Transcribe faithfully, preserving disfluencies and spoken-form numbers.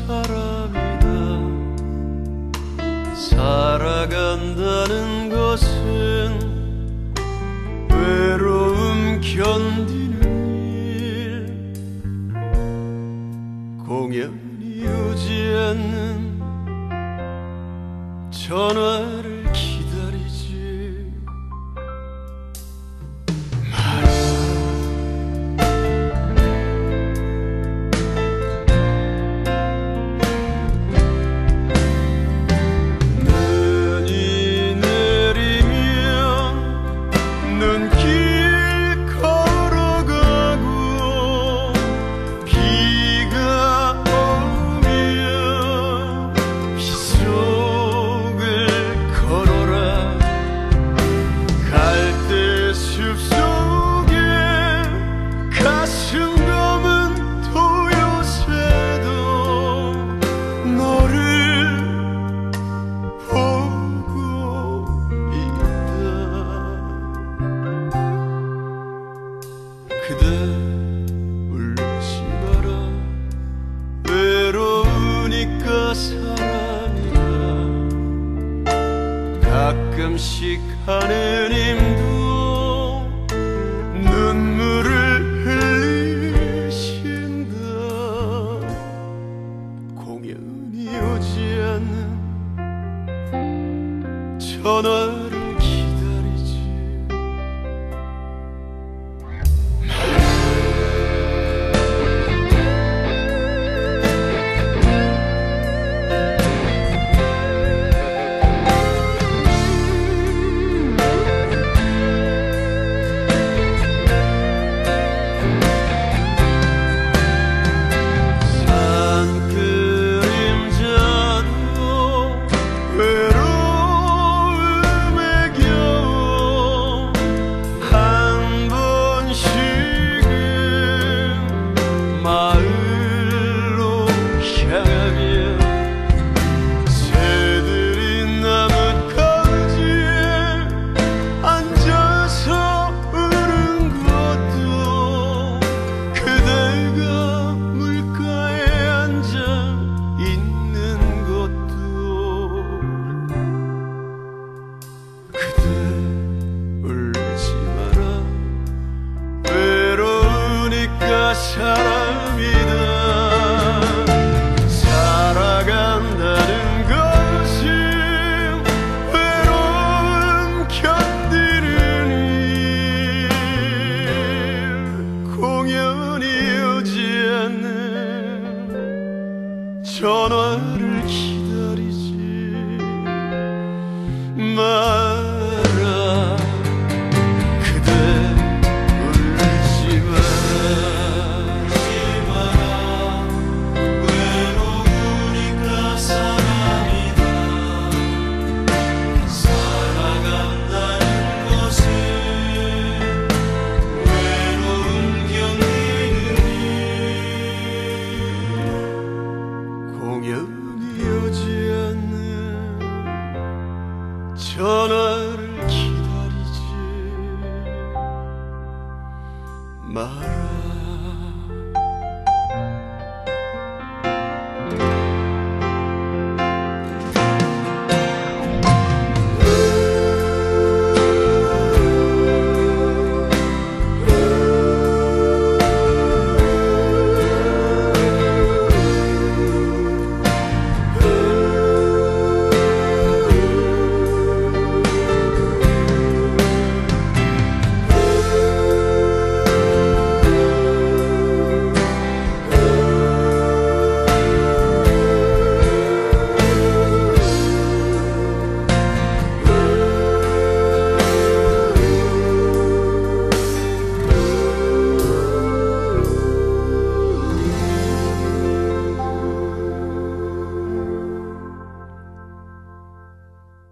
사람이다. 살아간다는 것은 외로움 견디는 일, 공연이 오지 않는 전화를 기다리지 마라. 눈이 내리면 눈길 걸어가고, 비가 오면 빗속을 걸어라. 갈대 숲속에 가슴 검은 도요새도 너를 보고 있다. 그대 울지 마라. 외로우니까 사람이야. 가끔씩 하는 힘도 눈물을 흘리신다. 공연이 오지 않는 전화를 기다리지 산 그림자도 외로움에 겨워 한 번씩은 마을로 향하며 새들이 나뭇가지에 앉아서 우는 것도, 그대가 물가에 앉아 있는 것도, 그대 울지 마라. 외로우니까 사람이다. 살아간다는 것은 외로움 견디는 일, 공연이 오지 않는 전화를 기다리지